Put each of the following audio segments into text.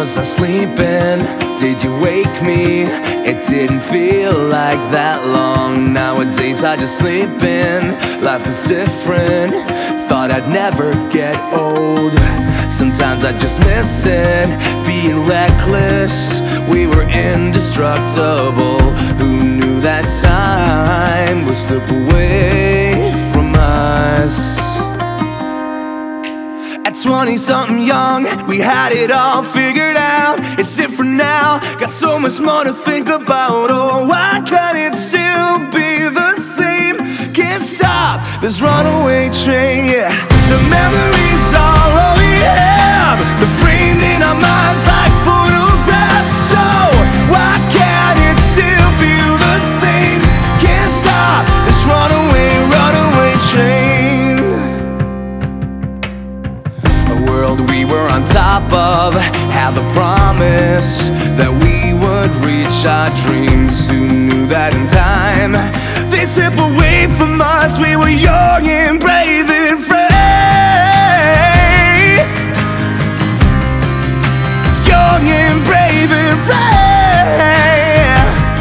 was I sleeping? Did you wake me? It didn't feel like that long. Nowadays I just sleep in. Life is different. Thought I'd never get old. Sometimes I just miss it, being reckless. We were indestructible. Who knew that time would slip away from us? At 20-something young, we had it all figured out. It's different now, got so much more to think about. Oh, why can't it still be the same? Can't stop this runaway train, yeah. The memories are all we have. They're framed in our minds like photographs. So why can't it still be the same? Can't stop this runaway train. A world we were on top of, had the promise that we would reach our dreams. Who knew that in time they slip away from us? We were young and brave and free. Young and brave and free.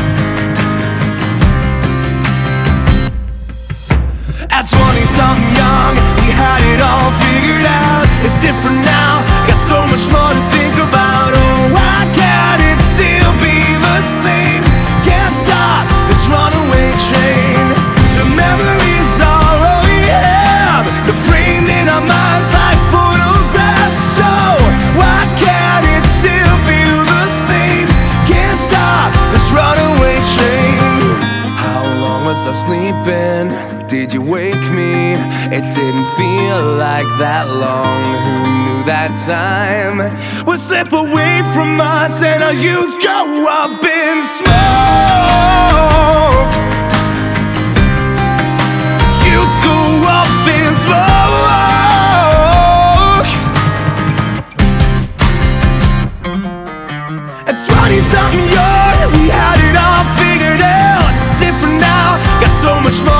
At 20-something young, we had it all figured out. It's different now, got so much more to think about. Oh, why can't it still be the same? Can't stop this runaway train. The memories are all we have. They're framed in our minds like photographs. So why can't it still be the same? Can't stop this runaway train. How long was I sleeping? Did you wake me? It didn't feel like that long. Who knew that time would slip away from us and our youth go up in smoke? Youth go up in smoke. At 20-something young, we had it all figured out. It's different now, got so much more